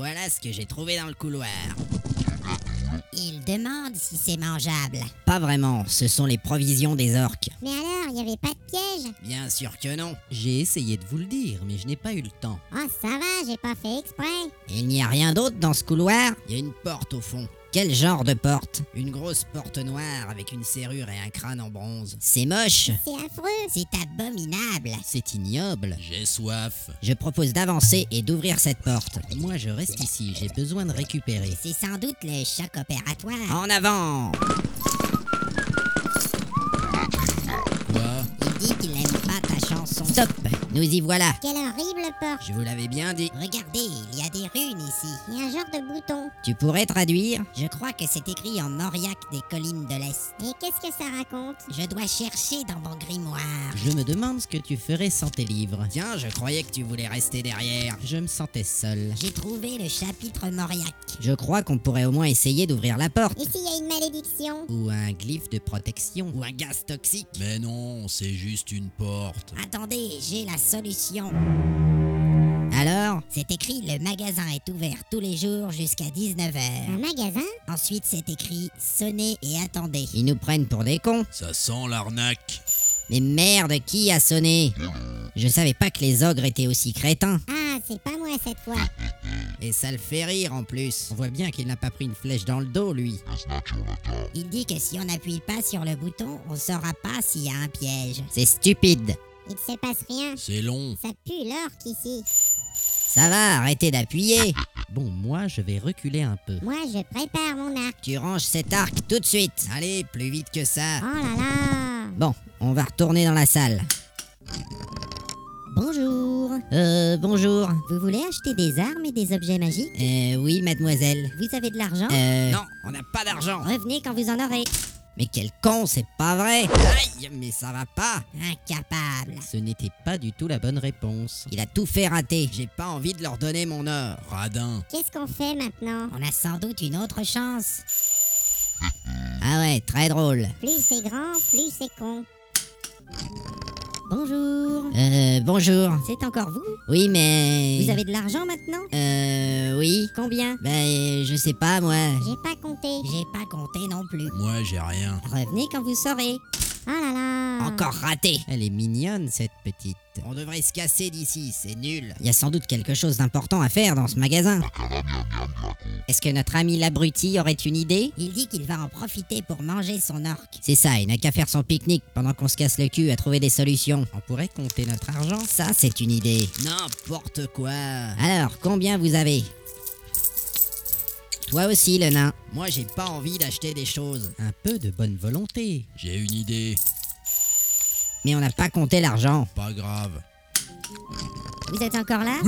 Voilà ce que j'ai trouvé dans le couloir. Il demande si c'est mangeable. Pas vraiment, ce sont les provisions des orques. Mais alors, il n'y avait pas de piège? Bien sûr que non. J'ai essayé de vous le dire, mais je n'ai pas eu le temps. Oh, ça va, j'ai pas fait exprès. Il n'y a rien d'autre dans ce couloir? Il y a une porte au fond. Quel genre de porte? Une grosse porte noire avec une serrure et un crâne en bronze. C'est moche. C'est affreux. C'est abominable. C'est ignoble. J'ai soif. Je propose d'avancer et d'ouvrir cette porte. Moi, je reste ici, j'ai besoin de récupérer. C'est sans doute le choc opératoire. En avant! Quoi? Il dit qu'il n'aime pas ta chanson. Stop! Nous y voilà. Quelle horrible porte. Je vous l'avais bien dit. Regardez, il y a des runes ici. Il y a un genre de bouton. Tu pourrais traduire? Je crois que c'est écrit en auriaque des collines de l'Est. Et qu'est-ce que ça raconte? Je dois chercher dans mon grimoire. Je me demande ce que tu ferais sans tes livres. Tiens, je croyais que tu voulais rester derrière. Je me sentais seul. J'ai trouvé le chapitre mauriaque. Je crois qu'on pourrait au moins essayer d'ouvrir la porte. Et s'il y a une malédiction? Ou un glyphe de protection. Ou un gaz toxique. Mais non, c'est juste une porte. Attendez, j'ai la solution. Alors? C'est écrit « Le magasin est ouvert tous les jours jusqu'à 19h. » Un magasin? Ensuite, c'est écrit « Sonnez et attendez. » Ils nous prennent pour des cons. Ça sent l'arnaque. Mais merde, qui a sonné? Je savais pas que les ogres étaient aussi crétins. Ah, c'est pas moi cette fois. Et ça le fait rire en plus. On voit bien qu'il n'a pas pris une flèche dans le dos, lui. Il dit que si on n'appuie pas sur le bouton, on saura pas s'il y a un piège. C'est stupide. Il se passe rien. C'est long. Ça pue l'orque ici. Ça va, arrêtez d'appuyer. Bon, moi, je vais reculer un peu. Moi, je prépare mon arc. Tu ranges cet arc tout de suite. Allez, plus vite que ça. Oh là là. Bon, on va retourner dans la salle. Bonjour. Bonjour. Vous voulez acheter des armes et des objets magiques? Oui, mademoiselle. Vous avez de l'argent? Non, on n'a pas d'argent. Revenez quand vous en aurez. Mais quel con, c'est pas vrai. Aïe, mais ça va pas. Incapable. Ce n'était pas du tout la bonne réponse. Il a tout fait rater. J'ai pas envie de leur donner mon or. Radin. Qu'est-ce qu'on fait maintenant? On a sans doute une autre chance. Ah ouais, très drôle. Plus c'est grand, plus c'est con. Bonjour. Bonjour. C'est encore vous? Oui, mais... Vous avez de l'argent maintenant? Oui. Combien? Ben, je sais pas, moi. J'ai pas compté. J'ai pas compté non plus. Moi, j'ai rien. Revenez quand vous saurez. Oh là là. Encore raté. Elle est mignonne, cette petite. On devrait se casser d'ici, c'est nul. Il y a sans doute quelque chose d'important à faire dans ce magasin. Est-ce que notre ami l'abruti aurait une idée? Il dit qu'il va en profiter pour manger son orque. C'est ça, il n'a qu'à faire son pique-nique pendant qu'on se casse le cul à trouver des solutions. On pourrait compter notre argent. Ça, c'est une idée. N'importe quoi. Alors, combien vous avez? Toi aussi, le nain. Moi, j'ai pas envie d'acheter des choses. Un peu de bonne volonté. J'ai une idée. Mais on n'a pas compté l'argent. Pas grave. Vous êtes encore là?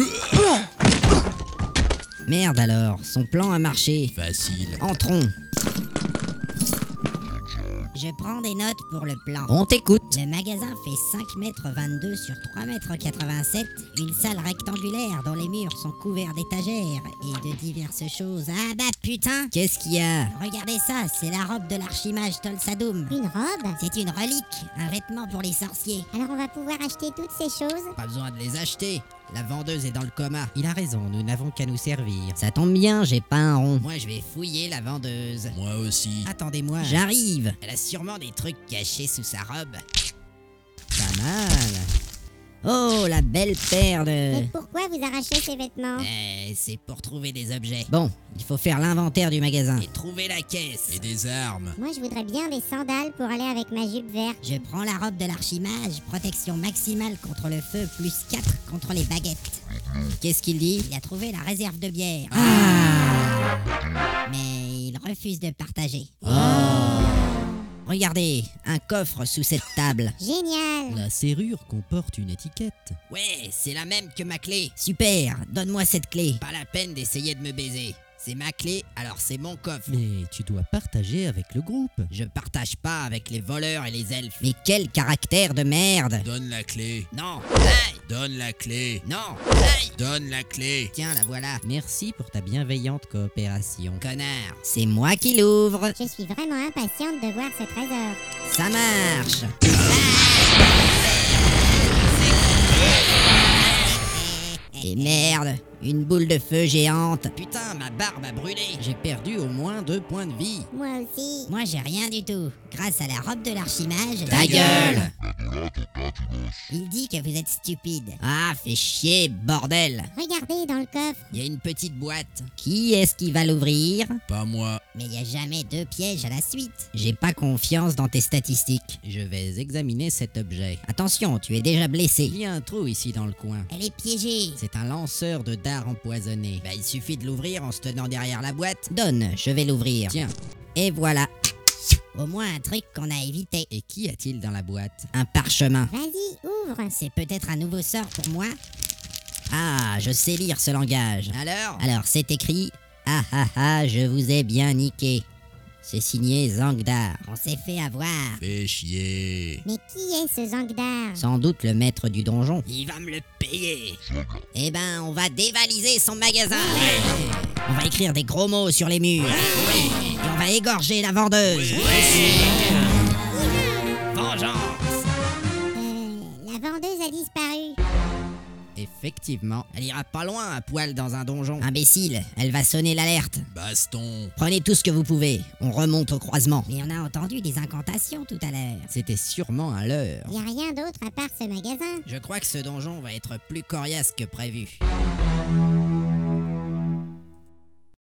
Merde alors, son plan a marché. Facile. Entrons. Je prends des notes pour le plan. On t'écoute. Le magasin fait 5,22 m sur 3,87 m, une salle rectangulaire dont les murs sont couverts d'étagères et de diverses choses. Ah bah putain! Qu'est-ce qu'il y a? Regardez ça, c'est la robe de l'archimage Tolsadoum. Une robe? C'est une relique, un vêtement pour les sorciers. Alors on va pouvoir acheter toutes ces choses? Pas besoin de les acheter. La vendeuse est dans le coma. Il a raison, nous n'avons qu'à nous servir. Ça tombe bien, j'ai pas un rond. Moi, je vais fouiller la vendeuse. Moi aussi. Attendez-moi. J'arrive. Elle a sûrement des trucs cachés sous sa robe. Pas mal. Oh, la belle paire de... Mais pourquoi vous arrachez ces vêtements? C'est pour trouver des objets. Bon, il faut faire l'inventaire du magasin. Et trouver la caisse. Et des armes. Moi je voudrais bien des sandales pour aller avec ma jupe verte. Je prends la robe de l'archimage, protection maximale contre le feu, plus 4 contre les baguettes. Qu'est-ce qu'il dit? Il a trouvé la réserve de bière. Mais il refuse de partager. Regardez, un coffre sous cette table. Génial! La serrure comporte une étiquette. Ouais, c'est la même que ma clé. Super, donne-moi cette clé. Pas la peine d'essayer de me baiser. C'est ma clé, alors c'est mon coffre. Mais tu dois partager avec le groupe. Je partage pas avec les voleurs et les elfes. Mais quel caractère de merde! Donne la clé. Non. Hey! Donne la clé. Non. Hey! Donne la clé. Tiens, la voilà. Merci pour ta bienveillante coopération. Connard. C'est moi qui l'ouvre. Je suis vraiment impatiente de voir ce trésor. Ça marche. Et merde, une boule de feu géante. Putain, ma barbe a brûlé. J'ai perdu au moins 2 points de vie. Moi aussi. Moi, j'ai rien du tout. Grâce à la robe de l'archimage... Ta gueule! Il dit que vous êtes stupide. Ah, fais chier, bordel. Regardez dans le coffre. Il y a une petite boîte. Qui est-ce qui va l'ouvrir? Pas moi. Mais il n'y a jamais 2 pièges à la suite. J'ai pas confiance dans tes statistiques. Je vais examiner cet objet. Attention, tu es déjà blessé. Il y a un trou ici dans le coin. Elle est piégée. C'est un lanceur de dards empoisonné. Bah, il suffit de l'ouvrir en se tenant derrière la boîte. Donne, je vais l'ouvrir. Tiens, Et voilà, Au moins un truc qu'on a évité. et qu'y a-t-il dans la boîte? un parchemin. Vas-y, ouvre. C'est peut-être un nouveau sort pour moi. Ah, je sais lire ce langage. Alors, c'est écrit « Ah ah ah, je vous ai bien niqué ». C'est signé Zangdar. On s'est fait avoir. Fais chier. Mais qui est ce Zangdar? Sans doute le maître du donjon. Il va me le payer. Eh ben, on va dévaliser son magasin. On va écrire des gros mots sur les murs. Et on va égorger la vendeuse. Vengeance. La vendeuse a disparu. Effectivement. Elle ira pas loin à poil dans un donjon. Imbécile, elle va sonner l'alerte. Baston. Prenez tout ce que vous pouvez. On remonte au croisement. Mais on a entendu des incantations tout à l'heure. C'était sûrement un leurre. Y a rien d'autre à part ce magasin. Je crois que ce donjon va être plus coriace que prévu.